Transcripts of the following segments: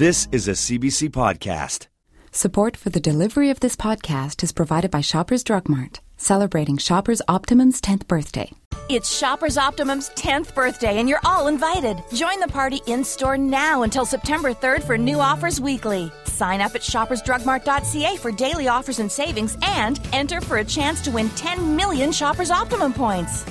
This is a CBC podcast. Support for the delivery of this podcast is provided by Shoppers Drug Mart, celebrating Shoppers Optimum's 10th birthday. It's Shoppers Optimum's 10th birthday, and you're all invited. Join the party in-store now until September 3rd for new offers weekly. Sign up at shoppersdrugmart.ca for daily offers and savings, and enter for a chance to win 10 million Shoppers Optimum points.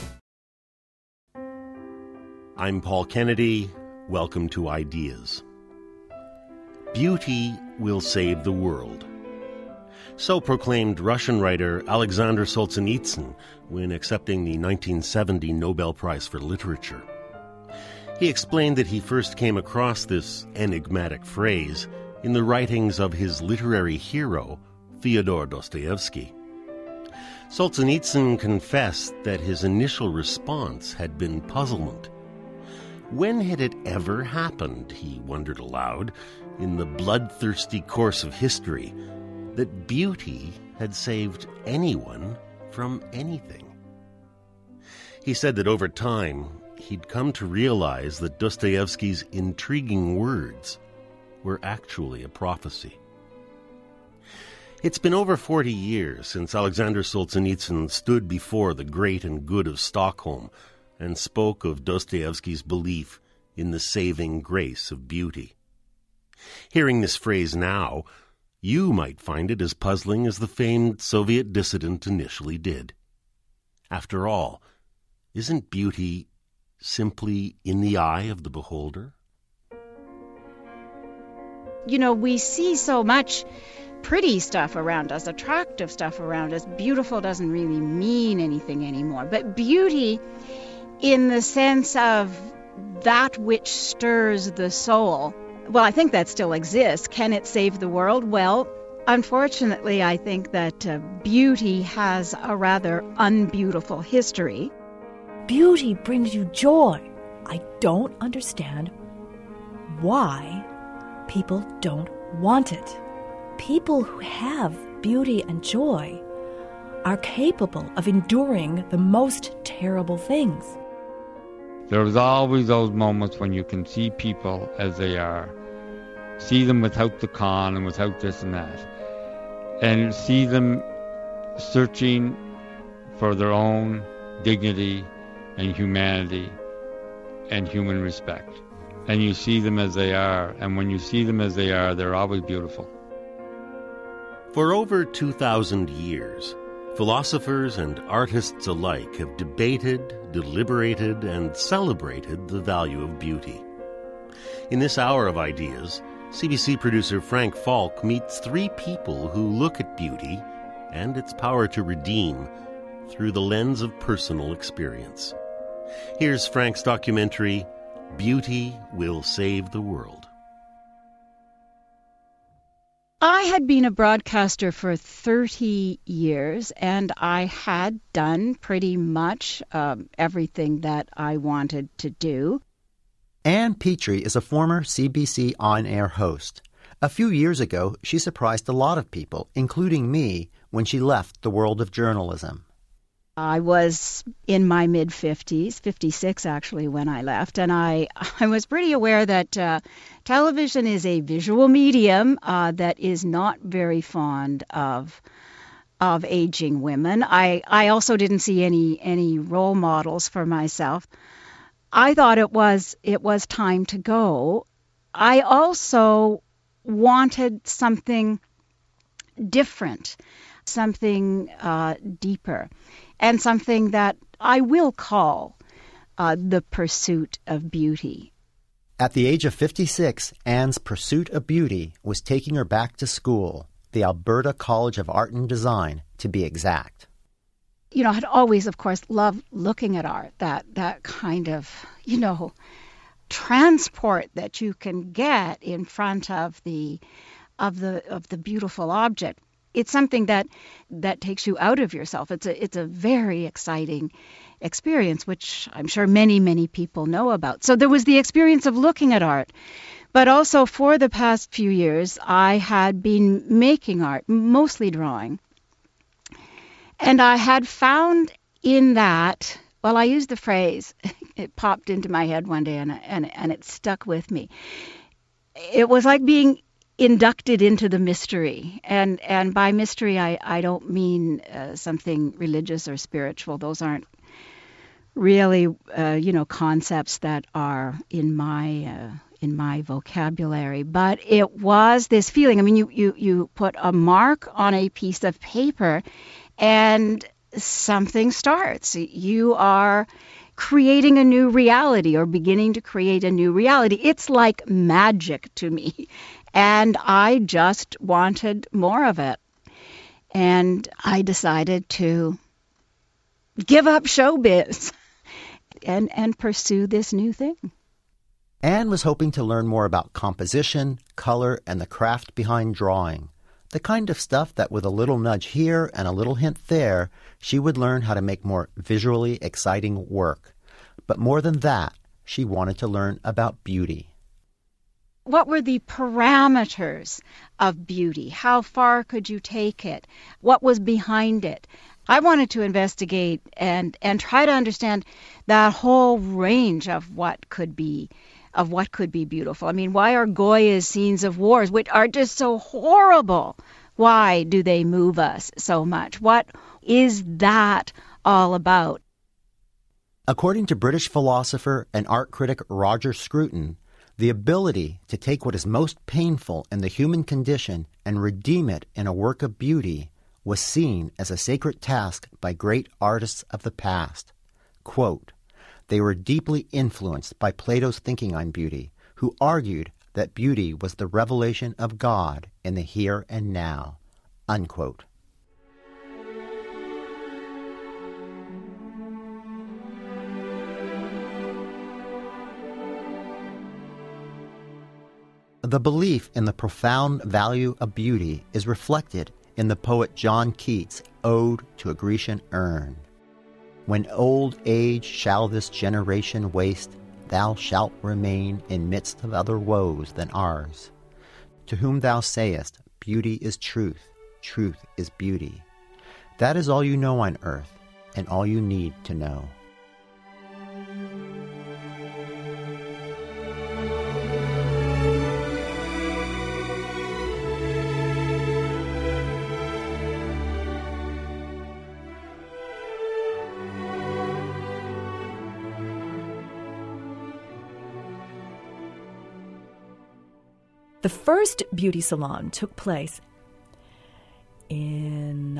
I'm Paul Kennedy. Welcome to Ideas. Beauty will save the world. So proclaimed Russian writer Alexander Solzhenitsyn when accepting the 1970 Nobel Prize for Literature. He explained that he first came across this enigmatic phrase in the writings of his literary hero, Fyodor Dostoevsky. Solzhenitsyn confessed that his initial response had been puzzlement. When had it ever happened, he wondered aloud, in the bloodthirsty course of history, that beauty had saved anyone from anything? He said that over time, he'd come to realize that Dostoevsky's intriguing words were actually a prophecy. It's been over 40 years since Alexander Solzhenitsyn stood before the great and good of Stockholm and spoke of Dostoevsky's belief in the saving grace of beauty. Hearing this phrase now, you might find it as puzzling as the famed Soviet dissident initially did. After all, isn't beauty simply in the eye of the beholder? You know, we see so much pretty stuff around us, attractive stuff around us. Beautiful doesn't really mean anything anymore. But beauty, in the sense of that which stirs the soul, well, I think that still exists. Can it save the world? Well, unfortunately, I think that beauty has a rather unbeautiful history. Beauty brings you joy. I don't understand why people don't want it. People who have beauty and joy are capable of enduring the most terrible things. There's always those moments when you can see people as they are, see them without the con and without this and that, and see them searching for their own dignity and humanity and human respect. And you see them as they are, and when you see them as they are, they're always beautiful. For over 2,000 years, philosophers and artists alike have debated, deliberated, and celebrated the value of beauty. In this hour of ideas, CBC producer Frank Falk meets three people who look at beauty and its power to redeem through the lens of personal experience. Here's Frank's documentary, Beauty Will Save the World. I had been a broadcaster for 30 years, and I had done pretty much everything that I wanted to do. Ann Petrie is a former CBC on-air host. A few years ago, she surprised a lot of people, including me, when she left the world of journalism. I was in my mid-50s, 56 actually, when I left, and I was pretty aware that television is a visual medium that is not very fond of aging women. I also didn't see any role models for myself. I thought it was time to go. I also wanted something different, something deeper, and something that I will call the pursuit of beauty. At the age of 56, Ann's pursuit of beauty was taking her back to school, the Alberta College of Art and Design, to be exact. You know, I'd always, of course, loved looking at art, that kind of, transport that you can get in front of the beautiful object. It's something that takes you out of yourself. It's a very exciting experience, which I'm sure many, many people know about. So there was the experience of looking at art. But also for the past few years, I had been making art, mostly drawing. And I had found in that, well, I used the phrase, it popped into my head one day and it stuck with me. it was like being inducted into the mystery. And by mystery, I don't mean something religious or spiritual. Those aren't really, concepts that are in my vocabulary. But it was this feeling. I mean, you put a mark on a piece of paper and something starts. You are creating a new reality or beginning to create a new reality. It's like magic to me. And I just wanted more of it. And I decided to give up showbiz and pursue this new thing. Anne was hoping to learn more about composition, color, and the craft behind drawing. The kind of stuff that with a little nudge here and a little hint there, she would learn how to make more visually exciting work. But more than that, she wanted to learn about beauty. What were the parameters of beauty? How far could you take it? What was behind it? I wanted to investigate and try to understand that whole range of what could be beautiful. I mean, why are Goya's scenes of wars, which are just so horrible, why do they move us so much? What is that all about? According to British philosopher and art critic Roger Scruton, the ability to take what is most painful in the human condition and redeem it in a work of beauty was seen as a sacred task by great artists of the past. Quote, "They were deeply influenced by Plato's thinking on beauty, who argued that beauty was the revelation of God in the here and now." Unquote. The belief in the profound value of beauty is reflected in the poet John Keats' Ode to a Grecian Urn. "When old age shall this generation waste, thou shalt remain in midst of other woes than ours. To whom thou sayest, beauty is truth, truth is beauty. That is all you know on earth, and all you need to know." The first beauty salon took place in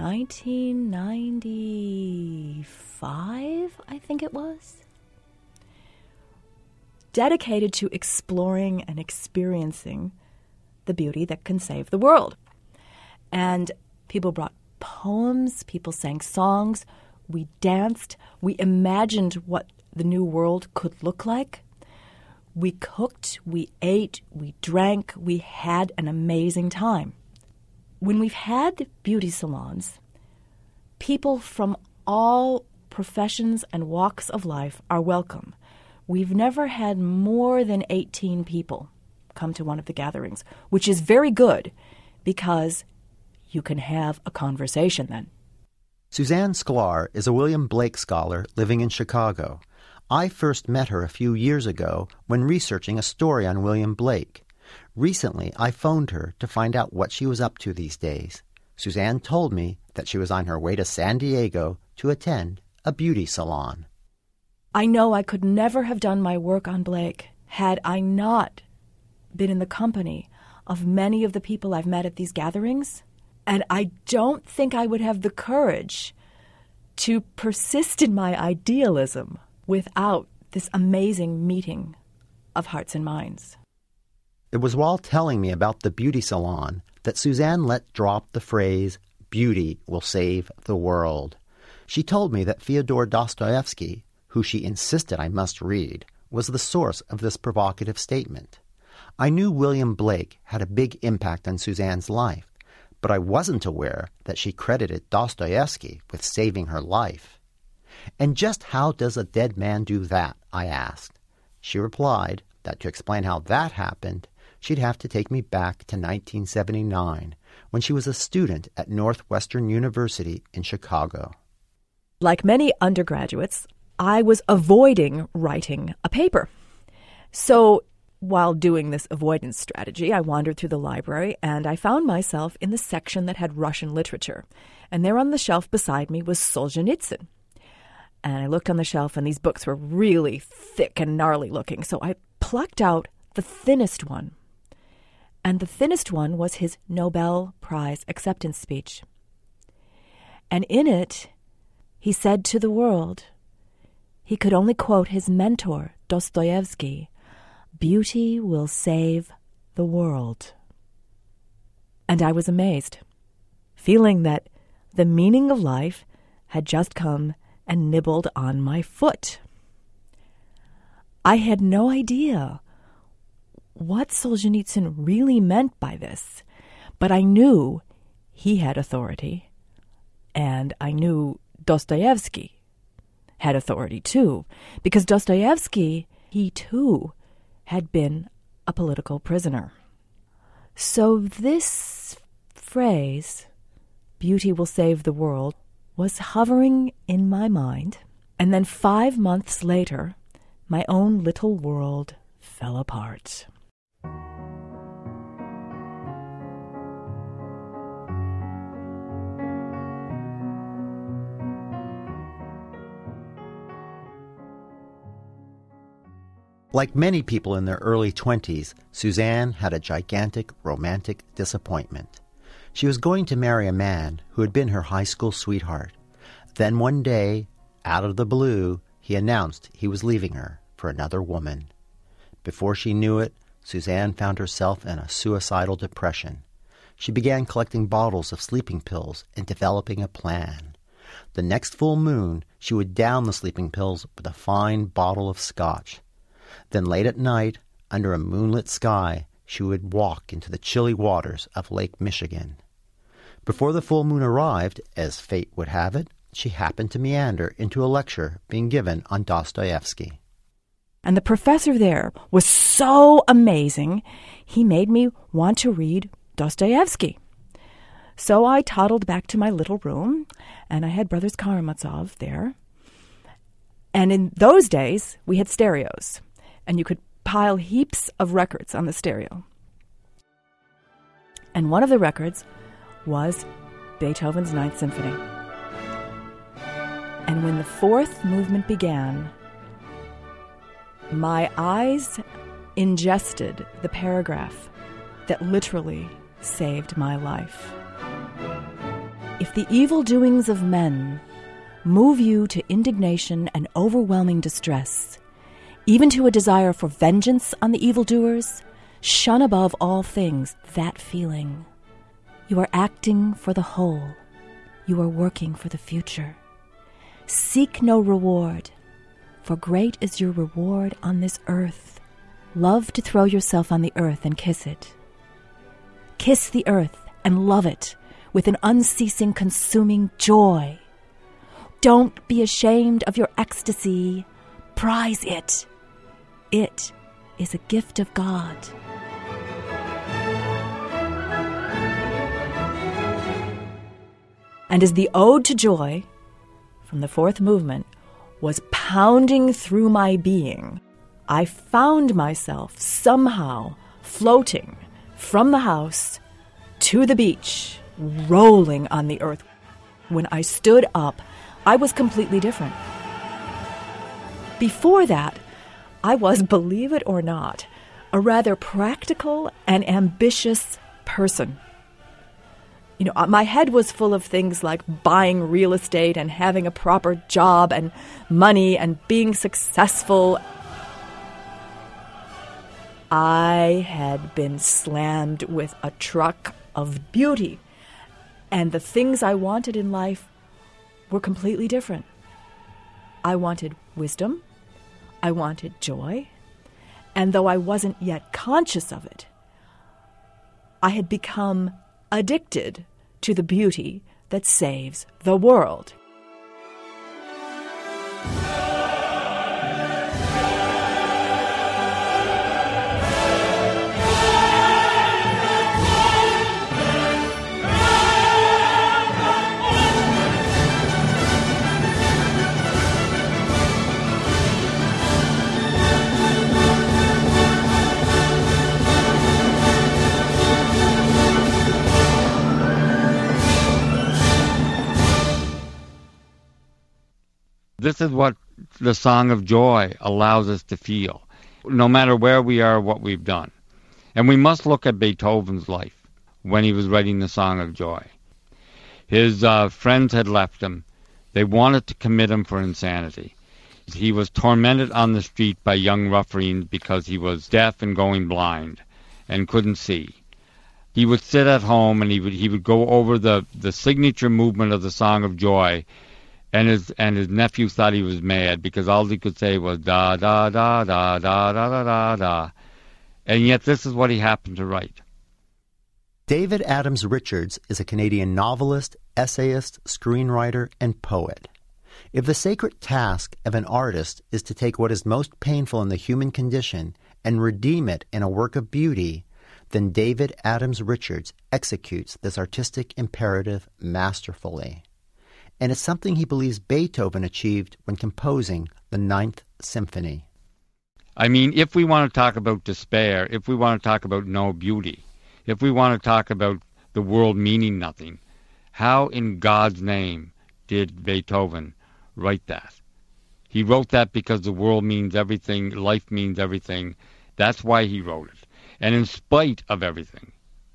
1995, I think it was, dedicated to exploring and experiencing the beauty that can save the world. And people brought poems, people sang songs, we danced, we imagined what the new world could look like. We cooked, we ate, we drank, we had an amazing time. When we've had beauty salons, people from all professions and walks of life are welcome. We've never had more than 18 people come to one of the gatherings, which is very good because you can have a conversation then. Suzanne Sklar is a William Blake scholar living in Chicago. I first met her a few years ago when researching a story on William Blake. Recently, I phoned her to find out what she was up to these days. Suzanne told me that she was on her way to San Diego to attend a beauty salon. I know I could never have done my work on Blake had I not been in the company of many of the people I've met at these gatherings, and I don't think I would have the courage to persist in my idealism without this amazing meeting of hearts and minds. It was while telling me about the beauty salon that Suzanne let drop the phrase, "Beauty will save the world." She told me that Fyodor Dostoevsky, who she insisted I must read, was the source of this provocative statement. I knew William Blake had a big impact on Suzanne's life, but I wasn't aware that she credited Dostoevsky with saving her life. "And just how does a dead man do that?" I asked. She replied that to explain how that happened, she'd have to take me back to 1979, when she was a student at Northwestern University in Chicago. Like many undergraduates, I was avoiding writing a paper. So While doing this avoidance strategy, I wandered through the library and I found myself in the section that had Russian literature. And there on the shelf beside me was Solzhenitsyn. And I looked on the shelf and these books were really thick and gnarly looking. So I plucked out the thinnest one. And the thinnest one was his Nobel Prize acceptance speech. And in it, he said to the world, he could only quote his mentor, Dostoevsky, "Beauty will save the world." And I was amazed, feeling that the meaning of life had just come and nibbled on my foot. I had no idea what Solzhenitsyn really meant by this, but I knew he had authority, and I knew Dostoevsky had authority too, because Dostoevsky, he too, had been a political prisoner. So this phrase, "Beauty will save the world," was hovering in my mind, and then 5 months later, my own little world fell apart. Like many people in their early 20s, Suzanne had a gigantic romantic disappointment. She was going to marry a man who had been her high school sweetheart. Then one day, out of the blue, he announced he was leaving her for another woman. Before she knew it, Suzanne found herself in a suicidal depression. She began collecting bottles of sleeping pills and developing a plan. The next full moon, she would down the sleeping pills with a fine bottle of scotch. Then late at night, under a moonlit sky, she would walk into the chilly waters of Lake Michigan. Before the full moon arrived, as fate would have it, she happened to meander into a lecture being given on Dostoevsky. And the professor there was so amazing, he made me want to read Dostoevsky. So I toddled back to my little room, and I had Brothers Karamazov there. And in those days, we had stereos, and you could pile heaps of records on the stereo. And one of the records was Beethoven's Ninth Symphony. And when the fourth movement began, my eyes ingested the paragraph that literally saved my life. If the evil doings of men move you to indignation and overwhelming distress, even to a desire for vengeance on the evildoers, shun above all things that feeling. You are acting for the whole. You are working for the future. Seek no reward, for great is your reward on this earth. Love to throw yourself on the earth and kiss it. Kiss the earth and love it with an unceasing, consuming joy. Don't be ashamed of your ecstasy. Prize it. It is a gift of God. And as the Ode to Joy from the fourth movement was pounding through my being, I found myself somehow floating from the house to the beach, rolling on the earth. When I stood up, I was completely different. Before that, I was, believe it or not, a rather practical and ambitious person. You know, my head was full of things like buying real estate and having a proper job and money and being successful. I had been slammed with a truck of beauty, and the things I wanted in life were completely different. I wanted wisdom. I wanted joy. And though I wasn't yet conscious of it, I had become addicted to the beauty that saves the world. This is what the Song of Joy allows us to feel, no matter where we are, what we've done. And we must look at Beethoven's life when he was writing the Song of Joy. His friends had left him. They wanted to commit him for insanity. He was tormented on the street by young ruffians because he was deaf and going blind and couldn't see. He would sit at home and he would go over the signature movement of the Song of Joy, and his nephew thought he was mad because all he could say was da da da da da da da da da. And yet this is what he happened to write. David Adams Richards is a Canadian novelist, essayist, screenwriter, and poet. If the sacred task of an artist is to take what is most painful in the human condition and redeem it in a work of beauty, then David Adams Richards executes this artistic imperative masterfully. And it's something he believes Beethoven achieved when composing the Ninth Symphony. I mean, if we want to talk about despair, if we want to talk about no beauty, if we want to talk about the world meaning nothing, how in God's name did Beethoven write that? He wrote that because the world means everything, life means everything. That's why he wrote it. And in spite of everything,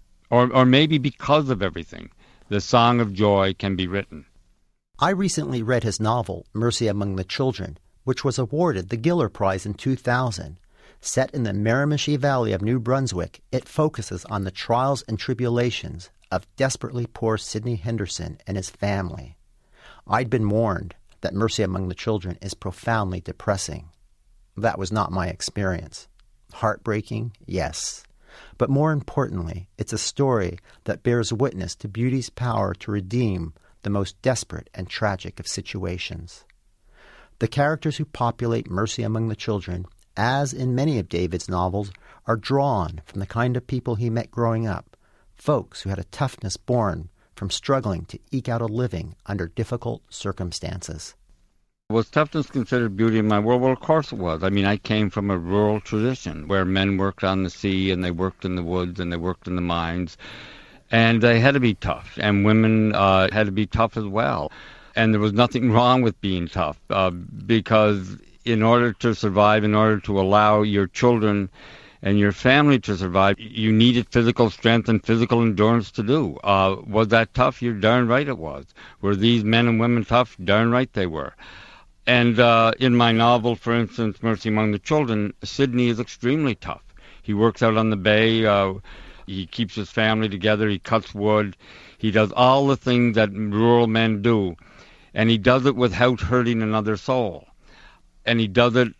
or maybe because of everything, the Song of Joy can be written. I recently read his novel, Mercy Among the Children, which was awarded the Giller Prize in 2000. Set in the Miramichi Valley of New Brunswick, it focuses on the trials and tribulations of desperately poor Sidney Henderson and his family. I'd been warned that Mercy Among the Children is profoundly depressing. That was not my experience. Heartbreaking, yes. But more importantly, it's a story that bears witness to beauty's power to redeem the most desperate and tragic of situations. The characters who populate Mercy Among the Children, as in many of David's novels, are drawn from the kind of people he met growing up, folks who had a toughness born from struggling to eke out a living under difficult circumstances. Was toughness considered beauty in my world? Well, of course it was. I mean, I came from a rural tradition where men worked on the sea and they worked in the woods and they worked in the mines. And they had to be tough. And women had to be tough as well. And there was nothing wrong with being tough because in order to survive, in order to allow your children and your family to survive, you needed physical strength and physical endurance to do. Was that tough? You're darn right it was. Were these men and women tough? Darn right they were. And in my novel, for instance, Mercy Among the Children, Sidney is extremely tough. He works out on the bay. He keeps his family together. He cuts wood. He does all the things that rural men do. And he does it without hurting another soul. And he does it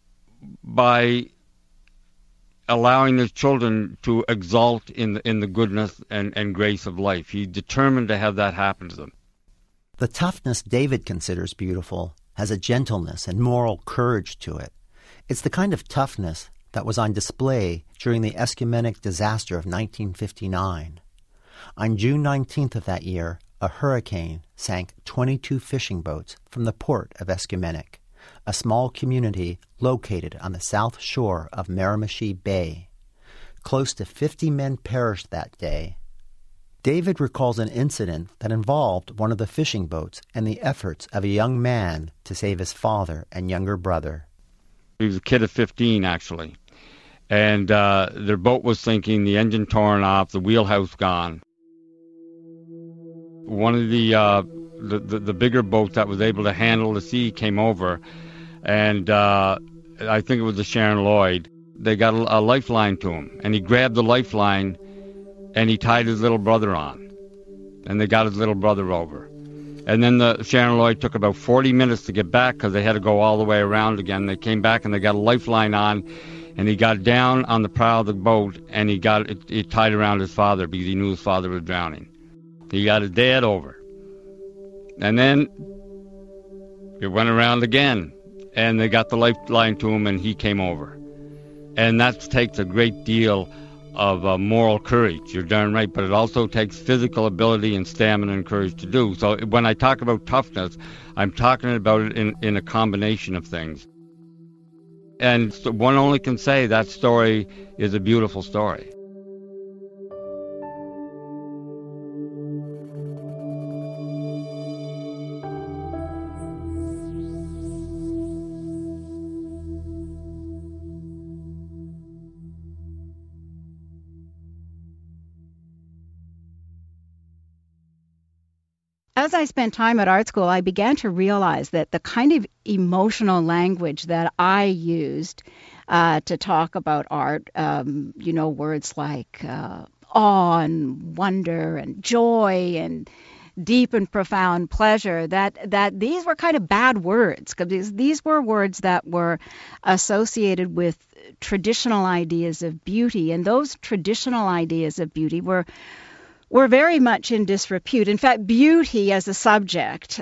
by allowing his children to exult in the goodness and grace of life. He's determined to have that happen to them. The toughness David considers beautiful has a gentleness and moral courage to it. It's the kind of toughness that was on display during the Escumenic disaster of 1959. On June 19th of that year, a hurricane sank 22 fishing boats from the port of Escumenic, a small community located on the south shore of Miramichi Bay. Close to 50 men perished that day. David recalls an incident that involved one of the fishing boats and the efforts of a young man to save his father and younger brother. He was a kid of 15, actually. And their boat was sinking, the engine torn off, the wheelhouse gone. One of the bigger boats that was able to handle the sea came over, and I think it was the Sharon Lloyd. They got a lifeline to him, and he grabbed the lifeline and he tied his little brother on, and they got his little brother over. And then the Sharon Lloyd took about 40 minutes to get back because they had to go all the way around again. They came back and they got a lifeline on, and he got down on the prow of the boat and he got it tied around his father because he knew his father was drowning. He got his dad over. And then it went around again, and they got the lifeline to him and he came over. And that takes a great deal of moral courage, you're darn right, but it also takes physical ability and stamina and courage to do. So when I talk about toughness, I'm talking about it in a combination of things. And so one only can say that story is a beautiful story. As I spent time at art school, I began to realize that the kind of emotional language that I used to talk about art, words like awe and wonder and joy and deep and profound pleasure, that these were kind of bad words, because these were words that were associated with traditional ideas of beauty, and those traditional ideas of beauty were very much in disrepute. In fact, beauty as a subject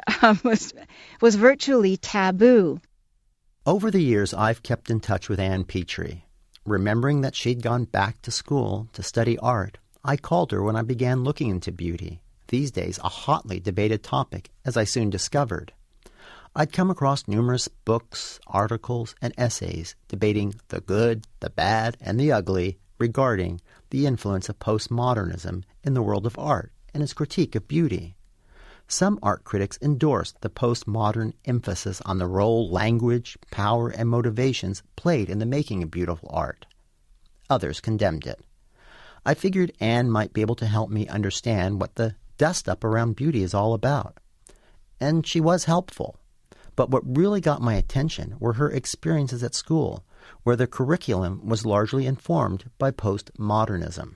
was virtually taboo. Over the years, I've kept in touch with Ann Petrie. Remembering that she'd gone back to school to study art, I called her when I began looking into beauty, these days a hotly debated topic, as I soon discovered. I'd come across numerous books, articles, and essays debating the good, the bad, and the ugly regarding the influence of postmodernism in the world of art and its critique of beauty. Some art critics endorsed the postmodern emphasis on the role language, power, and motivations played in the making of beautiful art. Others condemned it. I figured Anne might be able to help me understand what the dust-up around beauty is all about. And she was helpful. But what really got my attention were her experiences at school, where the curriculum was largely informed by postmodernism,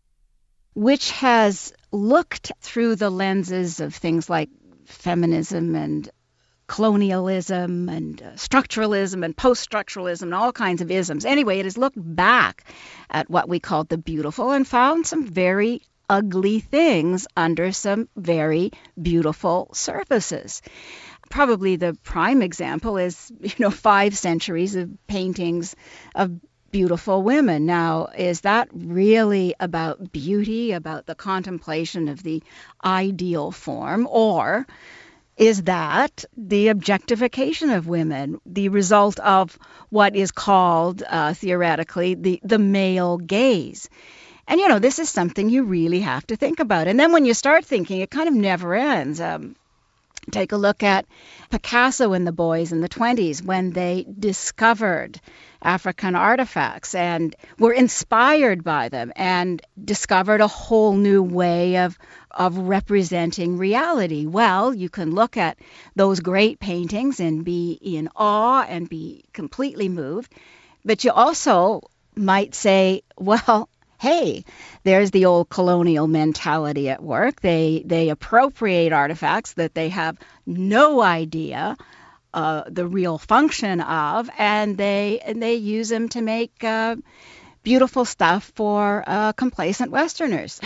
which has looked through the lenses of things like feminism and colonialism and structuralism and post-structuralism and all kinds of isms. Anyway, it has looked back at what we called the beautiful and found some very ugly things under some very beautiful surfaces. Probably the prime example is, 5 centuries of paintings of beautiful women. Now, is that really about beauty, about the contemplation of the ideal form, or is that the objectification of women, the result of what is called, theoretically, the male gaze? And, this is something you really have to think about. And then when you start thinking, it kind of never ends. Take a look at Picasso and the boys in the 20s when they discovered African artifacts and were inspired by them and discovered a whole new way of representing reality. Well, you can look at those great paintings and be in awe and be completely moved, but you also might say, well, hey, there's the old colonial mentality at work. They appropriate artifacts that they have no idea the real function of, and they use them to make beautiful stuff for complacent Westerners.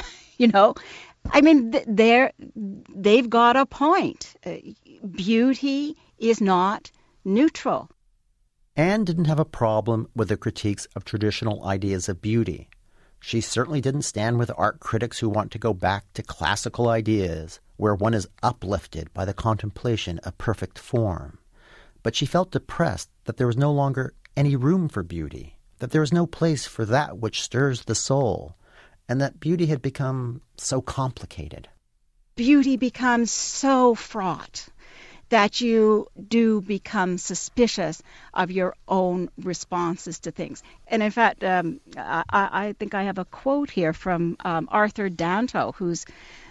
I mean, they've got a point. Beauty is not neutral. Anne didn't have a problem with the critiques of traditional ideas of beauty. She certainly didn't stand with art critics who want to go back to classical ideas, where one is uplifted by the contemplation of perfect form. But she felt depressed that there was no longer any room for beauty, that there was no place for that which stirs the soul, and that beauty had become so complicated. Beauty becomes so fraught that you do become suspicious of your own responses to things. And in fact, I think I have a quote here from Arthur Danto, who's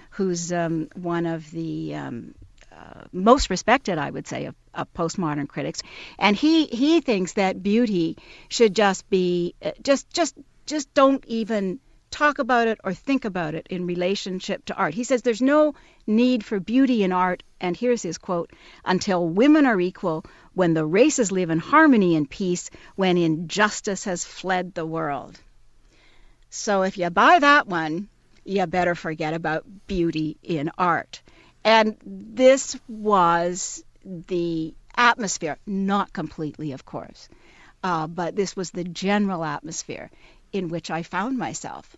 one of the most respected, I would say, of postmodern critics. And he thinks that beauty should just be, just don't even talk about it or think about it in relationship to art. He says there's no need for beauty in art, and here's his quote, until women are equal, when the races live in harmony and peace, when injustice has fled the world. So if you buy that one, you better forget about beauty in art. And this was the atmosphere, not completely, of course, but this was the general atmosphere in which I found myself.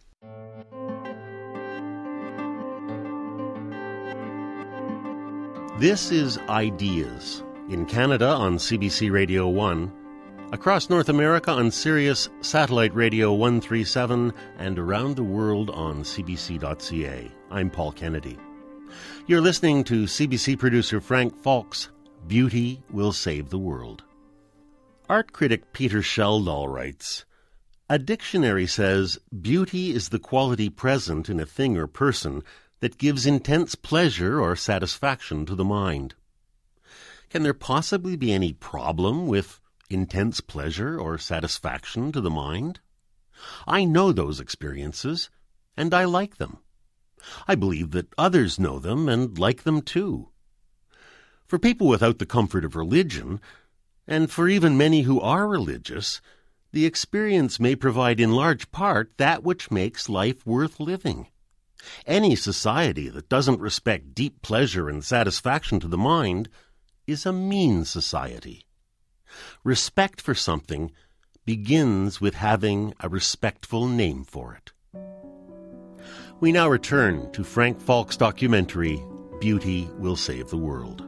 This is Ideas, in Canada on CBC Radio 1, across North America on Sirius Satellite Radio 137, and around the world on cbc.ca. I'm Paul Kennedy. You're listening to CBC producer Frank Falk's Beauty Will Save the World. Art critic Peter Schjeldahl writes, "A dictionary says beauty is the quality present in a thing or person that gives intense pleasure or satisfaction to the mind. Can there possibly be any problem with intense pleasure or satisfaction to the mind? I know those experiences, and I like them. I believe that others know them and like them too. For people without the comfort of religion, and for even many who are religious, the experience may provide in large part that which makes life worth living. Any society that doesn't respect deep pleasure and satisfaction to the mind is a mean society. Respect for something begins with having a respectful name for it. We now return to Frank Falk's documentary, Beauty Will Save the World.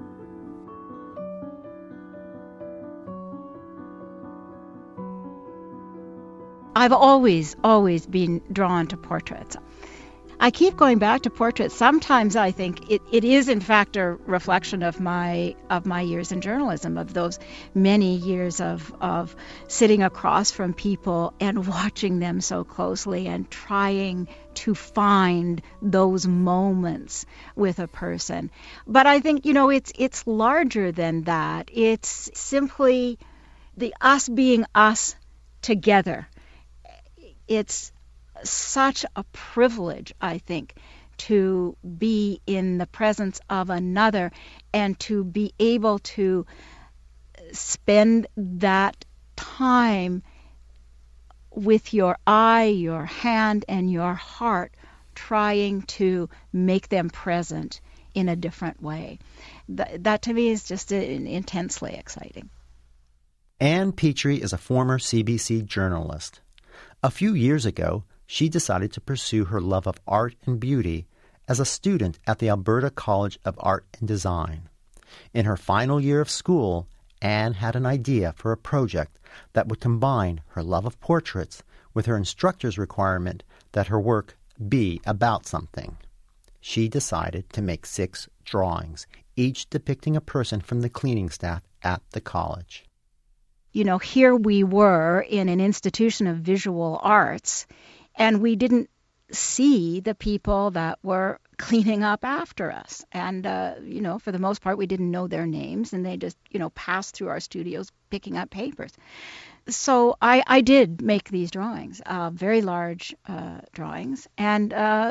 I've always been drawn to portraits. I keep going back to portraits. Sometimes I think it is in fact a reflection of my years in journalism, of those many years of sitting across from people and watching them so closely and trying to find those moments with a person. But I think, it's larger than that. It's simply the us being us together. It's such a privilege, I think, to be in the presence of another and to be able to spend that time with your eye, your hand, and your heart, trying to make them present in a different way. That to me is just intensely exciting. Ann Petrie is a former CBC journalist. A few years ago, she decided to pursue her love of art and beauty as a student at the Alberta College of Art and Design. In her final year of school, Ann had an idea for a project that would combine her love of portraits with her instructor's requirement that her work be about something. She decided to make 6 drawings, each depicting a person from the cleaning staff at the college. Here we were in an institution of visual arts, and we didn't see the people that were cleaning up after us. And, for the most part, we didn't know their names, and they just, passed through our studios picking up papers. So I did make these drawings, very large drawings. And,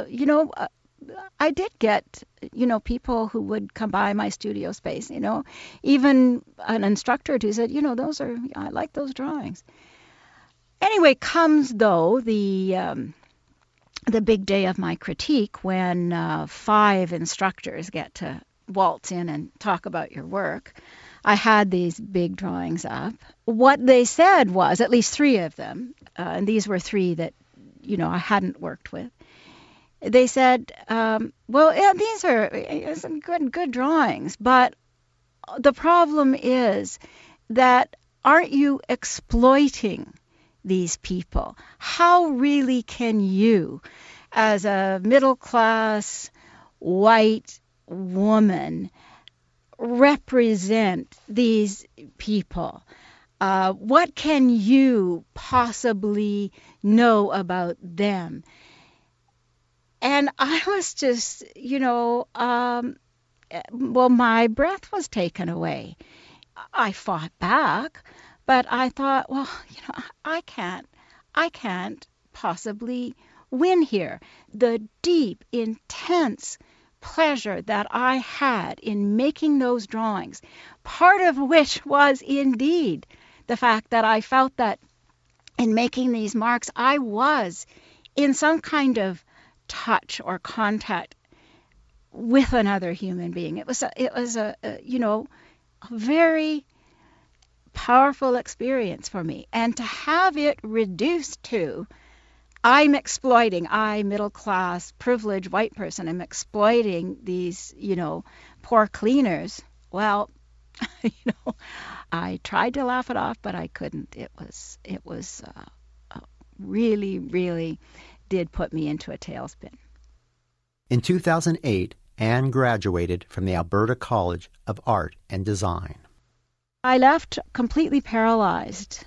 I did get, people who would come by my studio space, even an instructor who said, I like those drawings. Anyway, comes, though, the big day of my critique when 5 instructors get to waltz in and talk about your work. I had these big drawings up. What they said was, at least 3 of them, and these were 3 that, I hadn't worked with, they said, these are some good drawings, but the problem is that aren't you exploiting these people? How really can you, as a middle-class white woman, represent these people? What can you possibly know about them? And I was just, my breath was taken away. I fought back, but I thought, I can't possibly win here. The deep, intense pleasure that I had in making those drawings, part of which was indeed the fact that I felt that in making these marks, I was in some kind of touch or contact with another human being. It was a very powerful experience for me, and to have it reduced to I, middle class, privileged white person, am exploiting these, poor cleaners. Well, I tried to laugh it off, but I couldn't. It was really, really did put me into a tailspin. In 2008, Ann graduated from the Alberta College of Art and Design. I left completely paralyzed.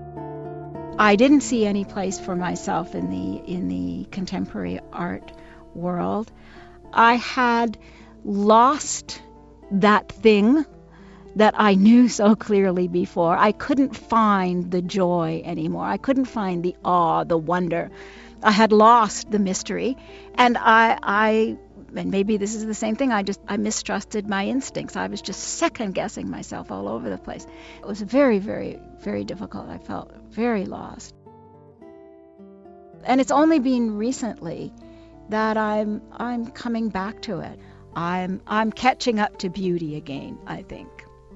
I didn't see any place for myself in the contemporary art world. I had lost that thing that I knew so clearly before. I couldn't find the joy anymore. I couldn't find the awe, the wonder. I had lost the mystery, and and maybe this is the same thing, I mistrusted my instincts. I was just second-guessing myself all over the place. It was very, very, very difficult. I felt very lost. And it's only been recently that I'm coming back to it. I'm catching up to beauty again, I think.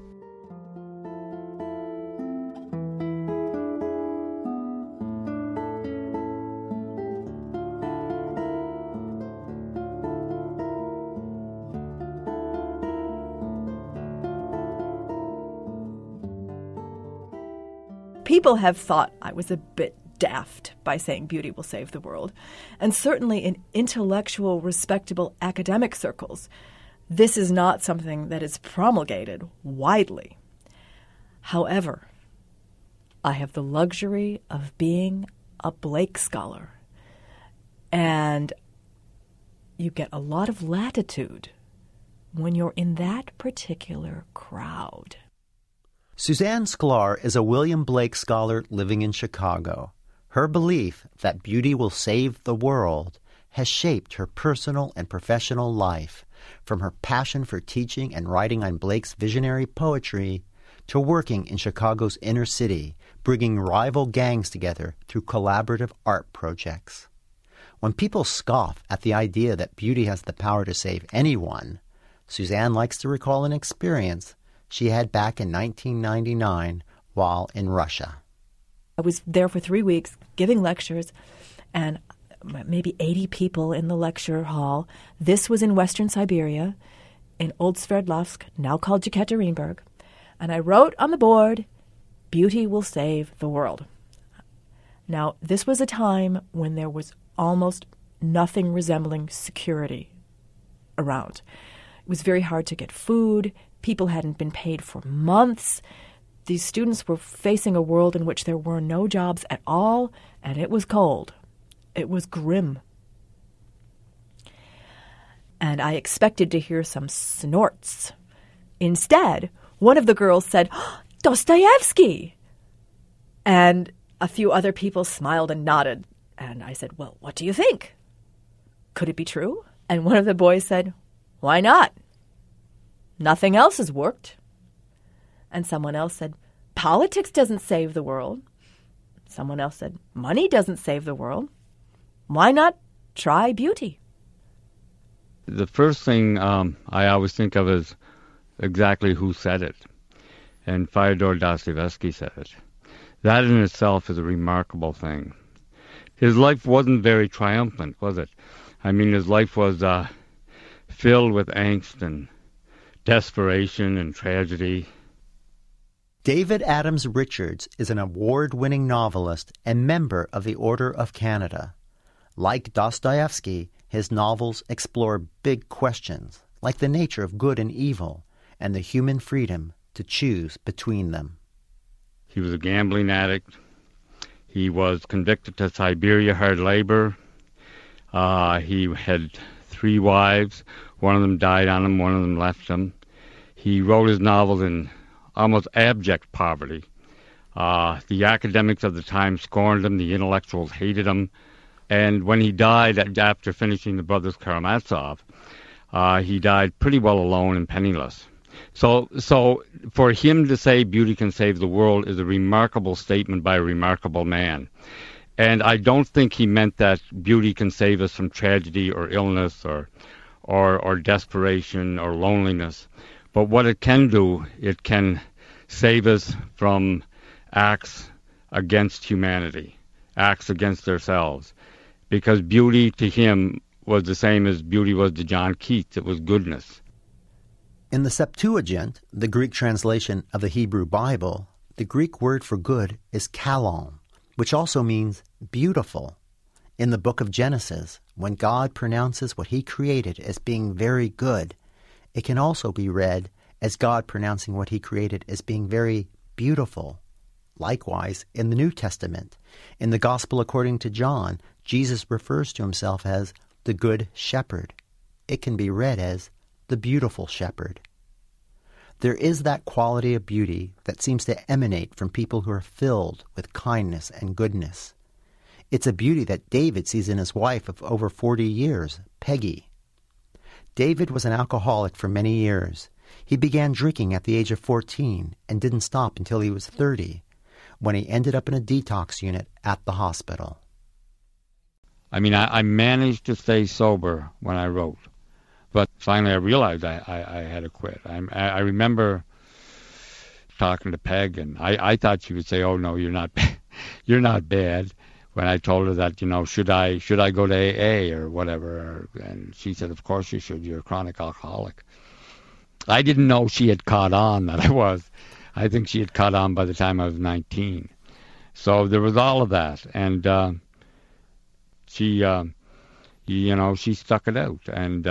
People have thought I was a bit daft by saying beauty will save the world. And certainly in intellectual, respectable academic circles, this is not something that is promulgated widely. However, I have the luxury of being a Blake Scholar. And you get a lot of latitude when you're in that particular crowd. Suzanne Sklar is a William Blake Scholar living in Chicago. Her belief that beauty will save the world has shaped her personal and professional life, from her passion for teaching and writing on Blake's visionary poetry to working in Chicago's inner city, bringing rival gangs together through collaborative art projects. When people scoff at the idea that beauty has the power to save anyone, Suzanne likes to recall an experience she had back in 1999 while in Russia. I was there for 3 weeks giving lectures, and maybe 80 people in the lecture hall. This was in Western Siberia, in Old Sverdlovsk, now called Yekaterinburg. And I wrote on the board, "Beauty will save the world." Now, this was a time when there was almost nothing resembling security around. It was very hard to get food. People hadn't been paid for months. These students were facing a world in which there were no jobs at all, and it was cold. It was grim. And I expected to hear some snorts. Instead, one of the girls said, "Oh, Dostoevsky!" And a few other people smiled and nodded. And I said, "Well, what do you think? Could it be true?" And one of the boys said, "Why not? Nothing else has worked." And someone else said, "Politics doesn't save the world." Someone else said, "Money doesn't save the world. Why not try beauty?" The first thing I always think of is exactly who said it. And Fyodor Dostoevsky said it. That in itself is a remarkable thing. His life wasn't very triumphant, was it? I mean, his life was filled with angst and desperation and tragedy. David Adams Richards is an award-winning novelist and member of the Order of Canada. Like Dostoevsky, his novels explore big questions, like the nature of good and evil, and the human freedom to choose between them. He was a gambling addict. He was convicted to Siberia hard labor. He had 3 wives. One of them died on him, one of them left him. He wrote his novels in almost abject poverty. The academics of the time scorned him. The intellectuals hated him. And when he died, after finishing The Brothers Karamazov, he died pretty well alone and penniless. So for him to say beauty can save the world is a remarkable statement by a remarkable man. And I don't think he meant that beauty can save us from tragedy or illness or desperation or loneliness. But what it can do, it can save us from acts against humanity, acts against ourselves. Because beauty to him was the same as beauty was to John Keats. It was goodness. In the Septuagint, the Greek translation of the Hebrew Bible, the Greek word for good is kalon, which also means beautiful. In the book of Genesis, when God pronounces what he created as being very good, it can also be read as God pronouncing what he created as being very beautiful. Likewise, in the New Testament, in the Gospel according to John, Jesus refers to himself as the the Good Shepherd. It can be read as the Beautiful Shepherd. There is that quality of beauty that seems to emanate from people who are filled with kindness and goodness. It's a beauty that David sees in his wife of over 40 years, Peggy. David was an alcoholic for many years. He began drinking at the age of 14 and didn't stop until he was 30, when he ended up in a detox unit at the hospital. I mean, I managed to stay sober when I wrote. But finally I realized I had to quit. I remember talking to Peg, and I thought she would say, "Oh, no, you're not you're not bad," when I told her that, should I go to AA or whatever. And she said, "Of course you should. You're a chronic alcoholic." I didn't know she had caught on that I was. I think she had caught on by the time I was 19. So there was all of that. And she stuck it out, and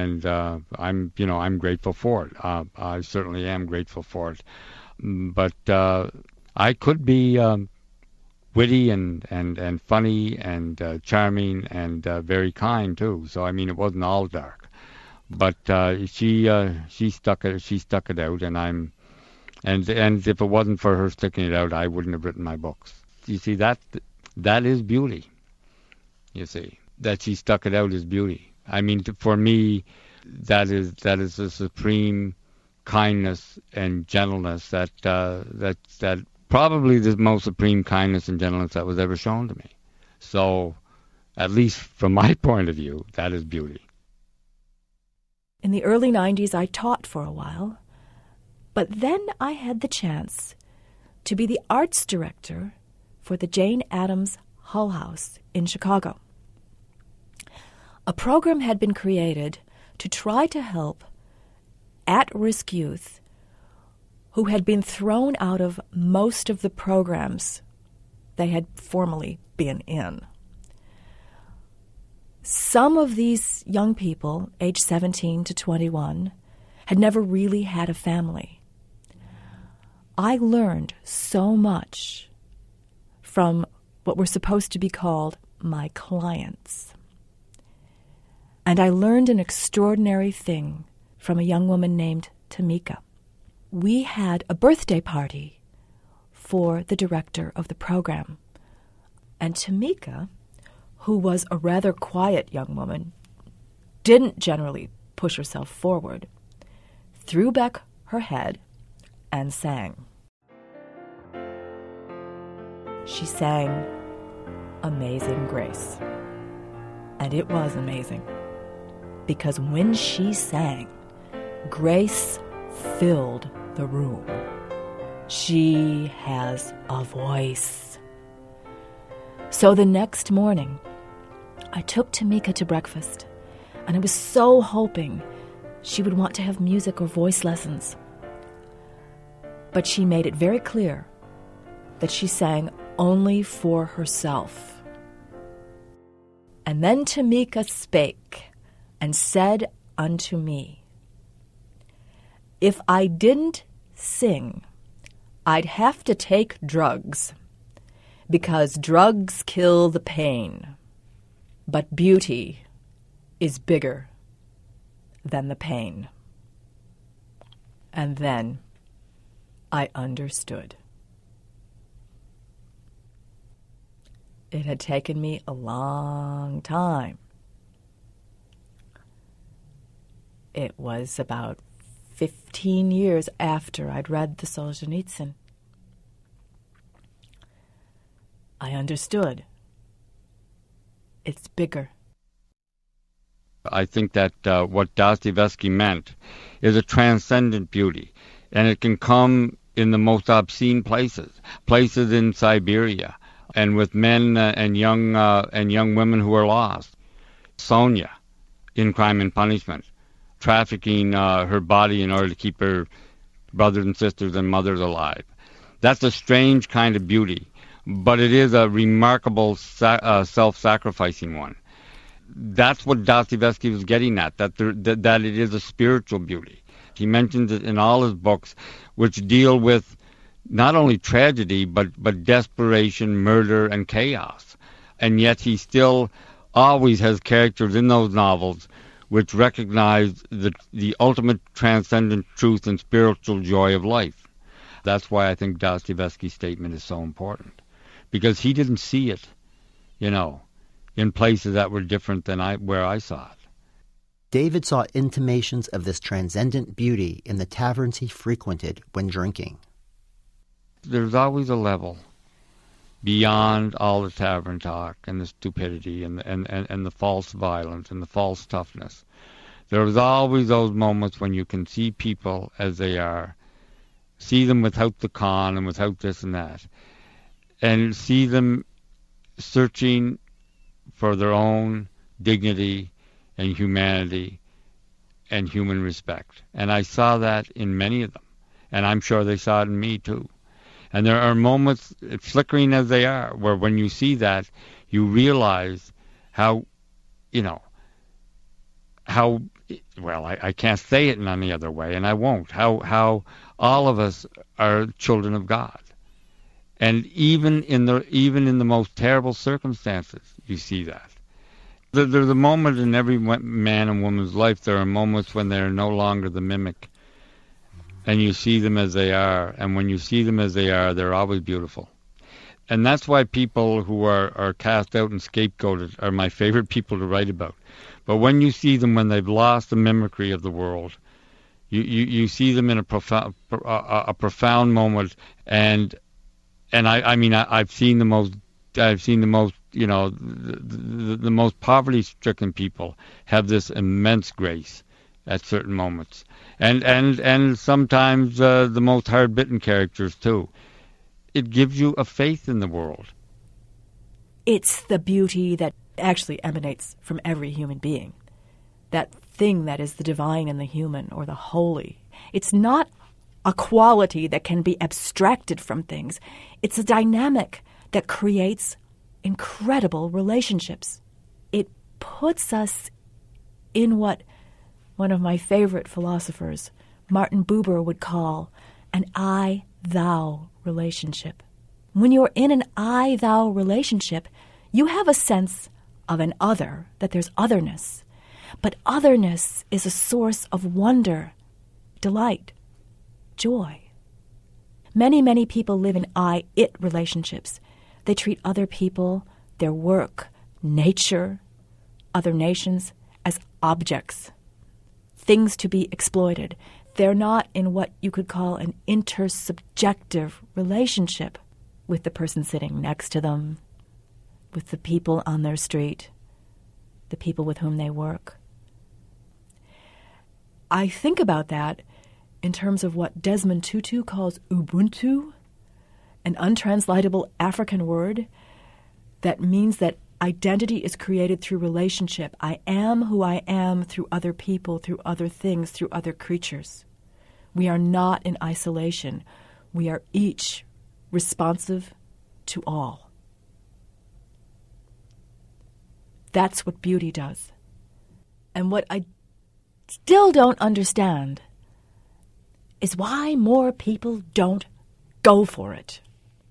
I'm grateful for it. I certainly am grateful for it. But I could be witty and funny and charming and very kind too. So I mean, it wasn't all dark. But she stuck it out, and if it wasn't for her sticking it out, I wouldn't have written my books. You see, that is beauty. You see. That she stuck it out is beauty. I mean, for me, that is the supreme kindness and gentleness that probably the most supreme kindness and gentleness that was ever shown to me. So, at least from my point of view, that is beauty. In the early 90s, I taught for a while, but then I had the chance to be the arts director for the Jane Addams Hull House in Chicago. A program had been created to try to help at-risk youth who had been thrown out of most of the programs they had formerly been in. Some of these young people, aged 17 to 21, had never really had a family. I learned so much from what were supposed to be called my clients. And I learned an extraordinary thing from a young woman named Tamika. We had a birthday party for the director of the program. And Tamika, who was a rather quiet young woman, didn't generally push herself forward, threw back her head and sang. She sang Amazing Grace. And it was amazing. Because when she sang, grace filled the room. She has a voice. So the next morning, I took Tamika to breakfast, and I was so hoping she would want to have music or voice lessons. But she made it very clear that she sang only for herself. And then Tamika spake and said unto me, if I didn't sing, I'd have to take drugs, because drugs kill the pain. But beauty is bigger than the pain. And then I understood. It had taken me a long time. It was about 15 years after I'd read the Solzhenitsyn. I understood. It's bigger. I think that what Dostoevsky meant is a transcendent beauty, and it can come in the most obscene places in Siberia, and with men and young women who are lost. Sonia, in Crime and Punishment, trafficking her body in order to keep her brothers and sisters and mothers alive. That's a strange kind of beauty, but it is a remarkable self-sacrificing one. That's what Dostoevsky was getting at, that it is a spiritual beauty. He mentions it in all his books, which deal with not only tragedy, but desperation, murder, and chaos. And yet he still always has characters in those novels which recognize the ultimate transcendent truth and spiritual joy of life. That's why I think Dostoevsky's statement is so important, because he didn't see it, in places that were different than where I saw it. David saw intimations of this transcendent beauty in the taverns he frequented when drinking. There's always a level beyond all the tavern talk and the stupidity and the false violence and the false toughness. There's always those moments when you can see people as they are, see them without the con and without this and that, and see them searching for their own dignity and humanity and human respect. And I saw that in many of them, and I'm sure they saw it in me too. And there are moments, flickering as they are, where when you see that, you realize how, I can't say it in any other way, and I won't, how all of us are children of God. And even in the most terrible circumstances, you see that. There's a moment in every man and woman's life, there are moments when they're no longer the mimic, and you see them as they are. And when you see them as they are, they're always beautiful. And that's why people who are cast out and scapegoated are my favorite people to write about. But when you see them when they've lost the mimicry of the world, you see them in a profound moment. And I've seen the most the most poverty-stricken people have this immense grace at certain moments, and sometimes the most hard-bitten characters too. It gives you a faith in the world. It's the beauty that actually emanates from every human being, that thing that is the divine in the human or the holy. It's not a quality that can be abstracted from things. It's a dynamic that creates incredible relationships. It puts us in what one of my favorite philosophers, Martin Buber, would call an I-thou relationship. When you're in an I-thou relationship, you have a sense of an other, that there's otherness. But otherness is a source of wonder, delight, joy. Many, many people live in I-it relationships. They treat other people, their work, nature, other nations as objects, things to be exploited. They're not in what you could call an intersubjective relationship with the person sitting next to them, with the people on their street, the people with whom they work. I think about that in terms of what Desmond Tutu calls Ubuntu, an untranslatable African word that means that identity is created through relationship. I am who I am through other people, through other things, through other creatures. We are not in isolation. We are each responsive to all. That's what beauty does. And what I still don't understand is why more people don't go for it.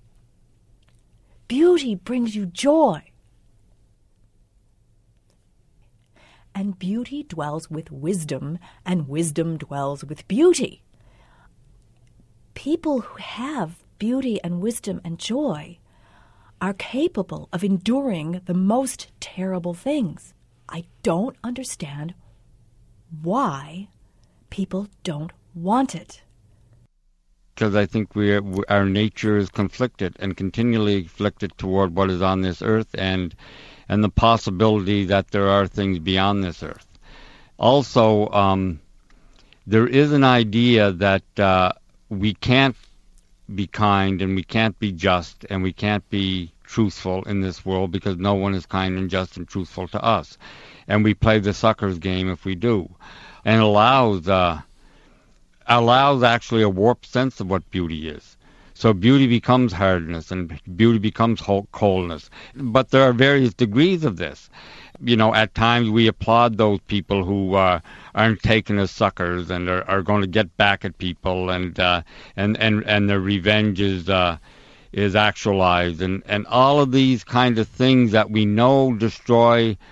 Beauty brings you joy. And beauty dwells with wisdom, and wisdom dwells with beauty. People who have beauty and wisdom and joy are capable of enduring the most terrible things. I don't understand why people don't want it. Because I think our nature is conflicted and continually conflicted toward what is on this earth and the possibility that there are things beyond this earth. Also, there is an idea that we can't be kind and we can't be just and we can't be truthful in this world because no one is kind and just and truthful to us. And we play the suckers game if we do. And allows actually a warped sense of what beauty is. So beauty becomes hardness and beauty becomes coldness. But there are various degrees of this. At times we applaud those people who aren't taken as suckers and are going to get back at people and their revenge is actualized and all of these kind of things that we know destroy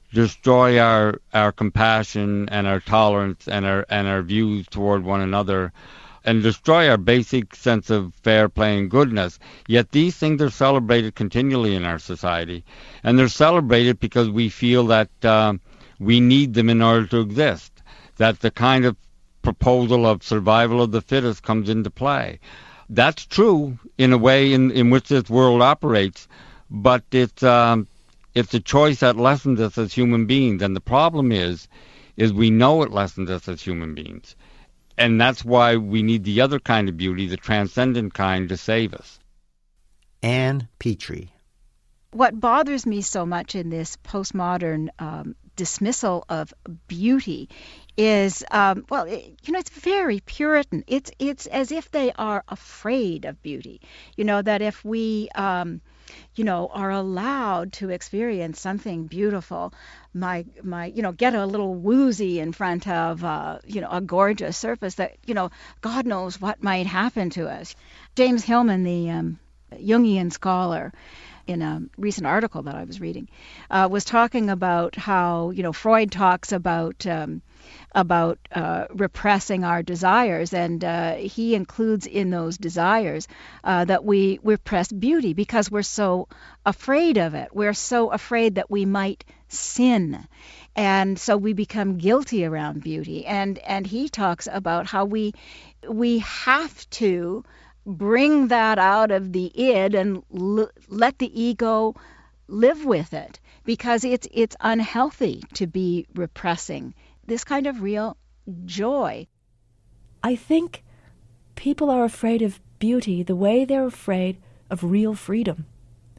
destroy our compassion and our tolerance and our views toward one another, and destroy our basic sense of fair play and goodness. Yet these things are celebrated continually in our society, and they're celebrated because we feel that we need them in order to exist, that the kind of proposal of survival of the fittest comes into play. That's true in a way in which this world operates, but it's a choice that lessens us as human beings, and the problem is we know it lessens us as human beings. And that's why we need the other kind of beauty, the transcendent kind, to save us. Ann Petrie. What bothers me so much in this postmodern dismissal of beauty is, it's very Puritan. It's as if they are afraid of beauty. That if we are allowed to experience something beautiful, get a little woozy in front of, a gorgeous surface, that, God knows what might happen to us. James Hillman, the Jungian scholar, in a recent article that I was reading, was talking about how, Freud talks about repressing our desires, and he includes in those desires that we repress beauty because we're so afraid of it. We're so afraid that we might sin, and so we become guilty around beauty. And he talks about how we have to bring that out of the id and let the ego live with it, because it's unhealthy to be repressing this kind of real joy. I think people are afraid of beauty the way they're afraid of real freedom.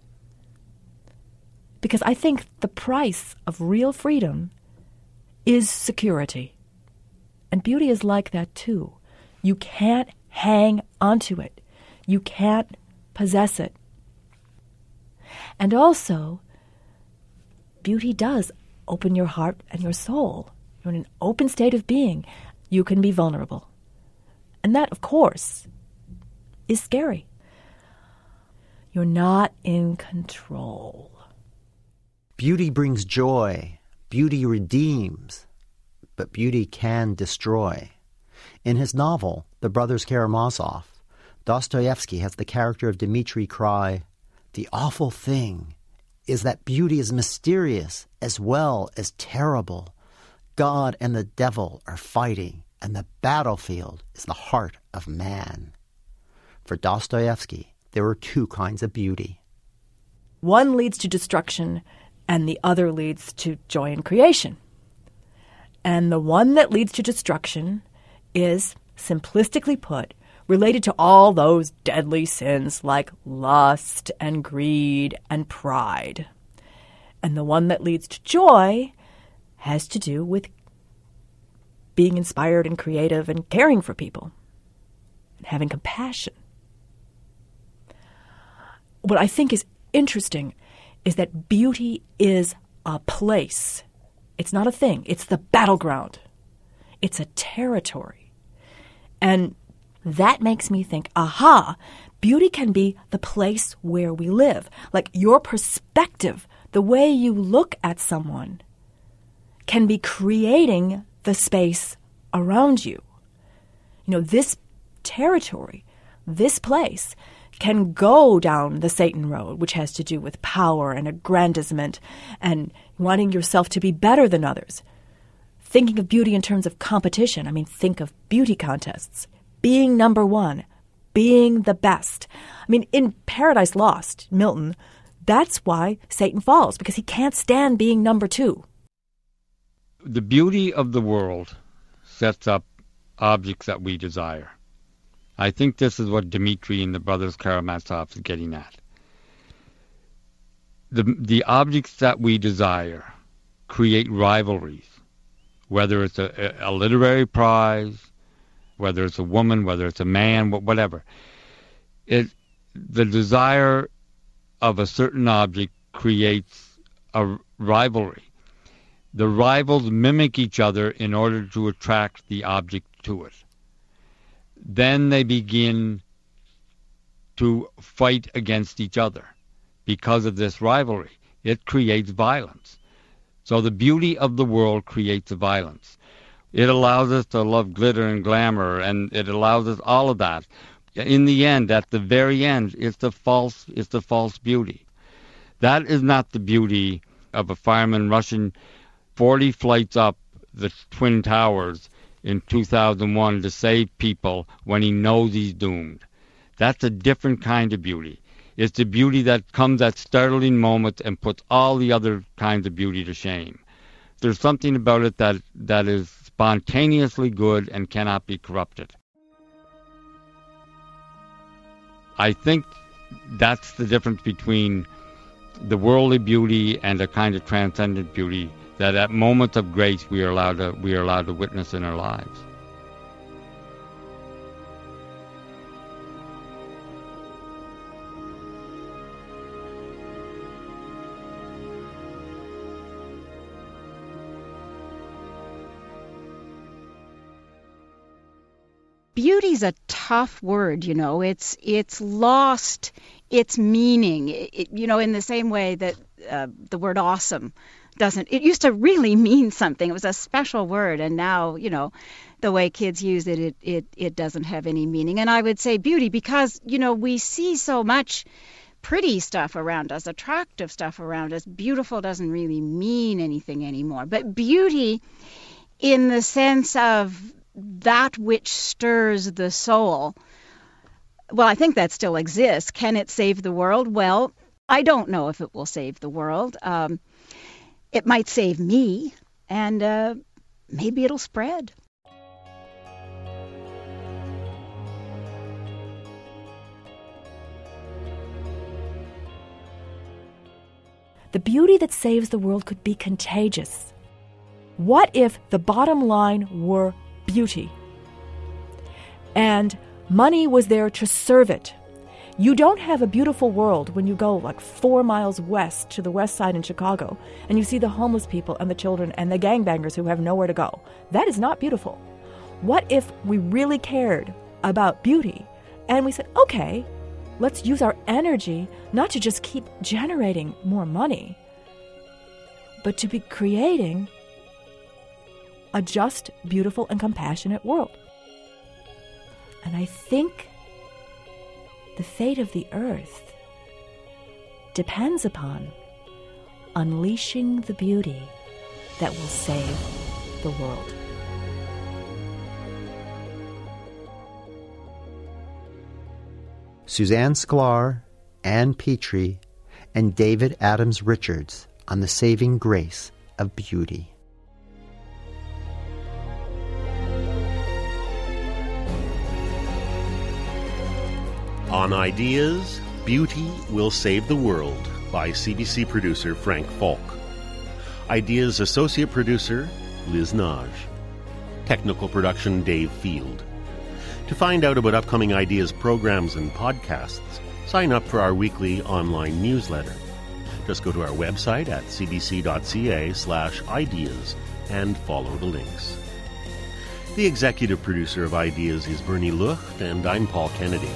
Because I think the price of real freedom is security. And beauty is like that too. You can't hang onto it. You can't possess it. And also, beauty does open your heart and your soul. You're in an open state of being. You can be vulnerable. And that, of course, is scary. You're not in control. Beauty brings joy. Beauty redeems. But beauty can destroy. In his novel, The Brothers Karamazov, Dostoevsky has the character of Dmitri cry, "The awful thing is that beauty is mysterious as well as terrible. God and the devil are fighting, and the battlefield is the heart of man." For Dostoevsky, there are two kinds of beauty. One leads to destruction, and the other leads to joy and creation. And the one that leads to destruction is, simplistically put, related to all those deadly sins like lust and greed and pride. And the one that leads to joy has to do with being inspired and creative and caring for people and having compassion. What I think is interesting is that beauty is a place. It's not a thing. It's the battleground. It's a territory. And that makes me think, beauty can be the place where we live. Like your perspective, the way you look at someone, can be creating the space around you. This territory, this place, can go down the Satan road, which has to do with power and aggrandizement and wanting yourself to be better than others. Thinking of beauty in terms of competition, think of beauty contests. Being number one, being the best. In Paradise Lost, Milton, that's why Satan falls, because he can't stand being number two. The beauty of the world sets up objects that we desire. I think this is what Dmitri and the Brothers Karamazov is getting at. The objects that we desire create rivalries, whether it's a literary prize, whether it's a woman, whether it's a man, whatever. The desire of a certain object creates a rivalry. The rivals mimic each other in order to attract the object to it. Then they begin to fight against each other because of this rivalry. It creates violence. So the beauty of the world creates the violence. It allows us to love glitter and glamour, and it allows us all of that. In the end, at the very end, it's the false beauty. That is not the beauty of a fireman rushing 40 flights up the Twin Towers in 2001 to save people when he knows he's doomed. That's a different kind of beauty. It's the beauty that comes at startling moments and puts all the other kinds of beauty to shame. There's something about it that is spontaneously good and cannot be corrupted. I think that's the difference between the worldly beauty and a kind of transcendent beauty that at moments of grace we are allowed to witness in our lives. Beauty's a tough word, you know. It's lost its meaning, in the same way that the word awesome doesn't. It used to really mean something. It was a special word, and now, the way kids use it doesn't have any meaning. And I would say beauty because, we see so much pretty stuff around us, attractive stuff around us. Beautiful doesn't really mean anything anymore. But beauty in the sense of that which stirs the soul, well, I think that still exists. Can it save the world? Well, I don't know if it will save the world. It might save me, and maybe it'll spread. The beauty that saves the world could be contagious. What if the bottom line were beauty, and money was there to serve it? You don't have a beautiful world when you go like 4 miles west to the west side in Chicago and you see the homeless people and the children and the gangbangers who have nowhere to go. That is not beautiful. What if we really cared about beauty and we said, okay, let's use our energy not to just keep generating more money, but to be creating a just, beautiful, and compassionate world. And I think the fate of the earth depends upon unleashing the beauty that will save the world. Suzanne Sklar, Ann Petrie, and David Adams Richards on the saving grace of beauty. On Ideas, Beauty Will Save the World by CBC producer Frank Falk. Ideas associate producer Liz Naj. Technical production Dave Field. To find out about upcoming Ideas programs and podcasts, sign up for our weekly online newsletter. Just go to our website at cbc.ca/ideas and follow the links. The executive producer of Ideas is Bernie Lucht, and I'm Paul Kennedy.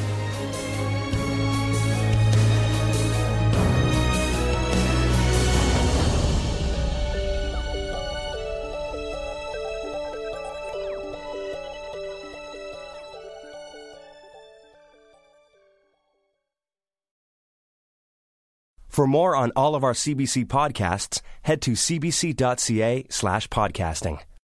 For more on all of our CBC podcasts, head to cbc.ca/podcasting.